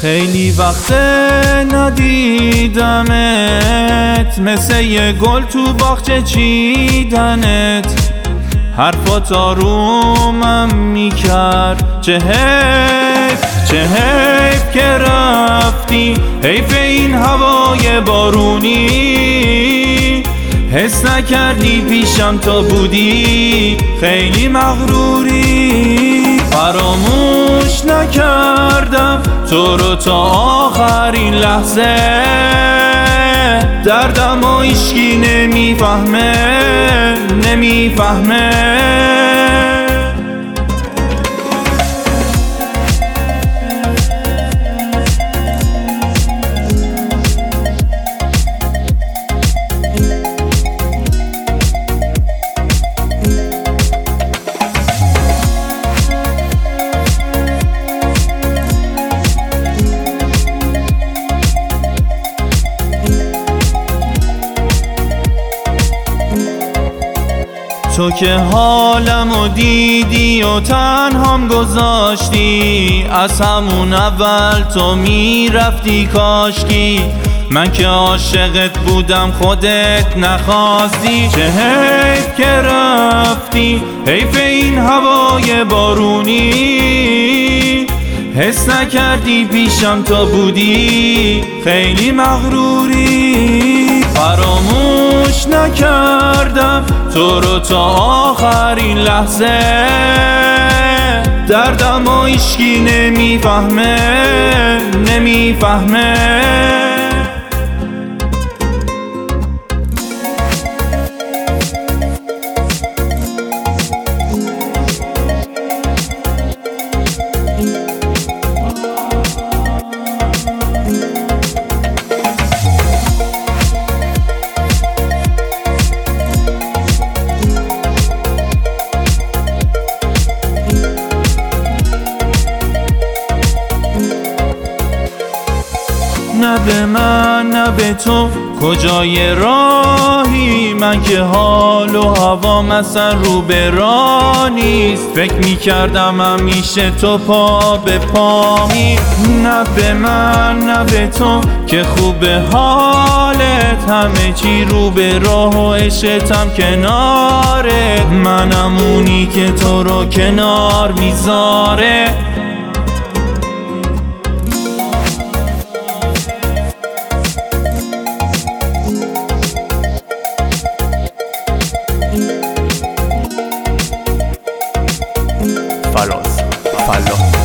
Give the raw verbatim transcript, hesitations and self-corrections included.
خیلی وقت ندیدمت، مثل یه گل تو باغچه چیدنت. حرفات آرومم میکرد، چه حیف چه حیف که رفتی. حیف این هوای بارونی، حس نکردی پیشم تا بودی خیلی مغروری. فراموش نکردم تو رو تا آخرین لحظه، دردم و هیچکی نمیفهمه نمیفهمه. تو که حالمو دیدی و تنهام گذاشتی، از همون اول تو میرفتی کاشکی. من که عاشقت بودم خودت نخواستی. چه حیف که رفتی، حیف این هوای بارونی. حس نکردی پیشم تا بودی خیلی مغروری. فراموش نکردم تو رو تا آخرین لحظه، دردم و هیچکی نمیفهمه نمیفهمه. نه به من نه به تو کجای راهی، من که حال و هوام اصلا رو به راه نیست. فکر میکردم همیشه تو پا به پامی. نه به من نه به تو که خوب حالت، همه چی رو به راه و عشقتم کنارت. منم اونی که تو رو کنار میذاره. فراز فلا